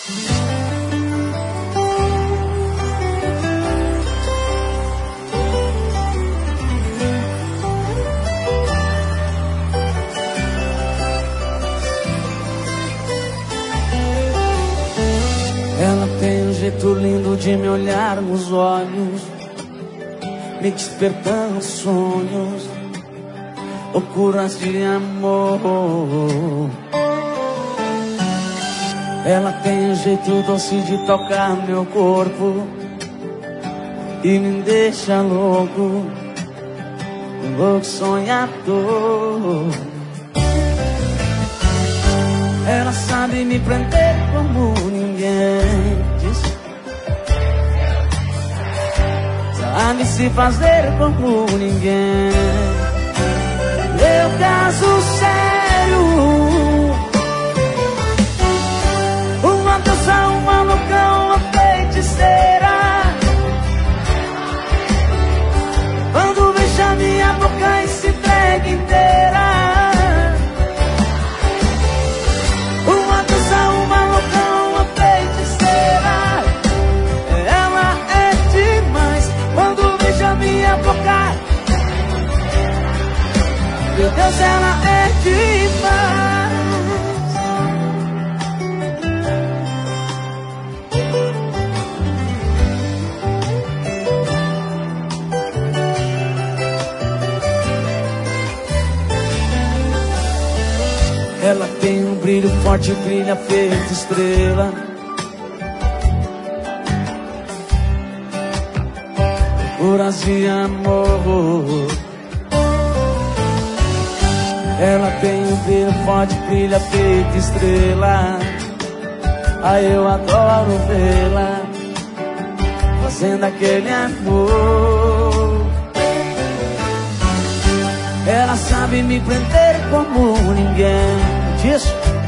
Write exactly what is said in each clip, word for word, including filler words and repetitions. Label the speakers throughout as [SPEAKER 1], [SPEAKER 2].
[SPEAKER 1] Ela tem um jeito lindo de me olhar nos olhos, me despertando sonhos, loucuras de amor. Ela tem um jeito doce de tocar meu corpo e me deixa louco, louco sonhador. Ela sabe me prender como ninguém, sabe se fazer como ninguém. Meu caso sério, uma dança, uma louca, uma feiticeira. Quando beija minha boca e se entrega inteira. Uma dança, uma louca, uma feiticeira. Ela é demais quando beija minha boca. Meu Deus, ela é demais. Ela tem um brilho forte, brilha feito estrela. Loucuras de amor. Ela tem um brilho forte, brilha feito estrela. Ai, eu adoro vê-la fazendo aquele amor. Ela sabe me prender como ninguém. Diz.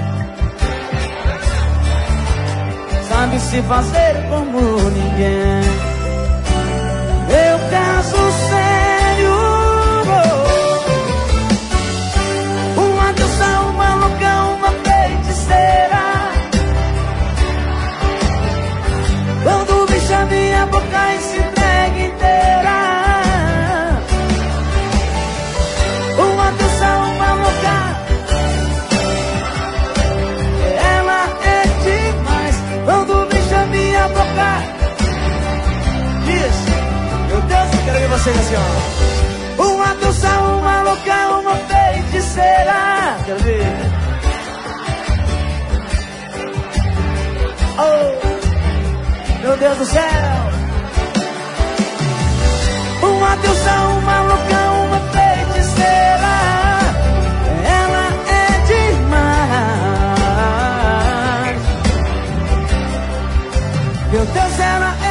[SPEAKER 1] Sabe se fazer como ninguém. Meu caso sério, uma dança, uma louca, uma feiticeira. Quando beija minha boca e se entrega inteira. Uma dança, uma louca. Ela é demais quando beija minha boca. Diz. Meu Deus, eu quero ver vocês assim, ó. Uma dança, uma louca, uma feiticeira. Quero ver. Oh, meu Deus do céu. Uma dança, uma louca, uma feiticeira. Ela é demais. Meu Deus, ela é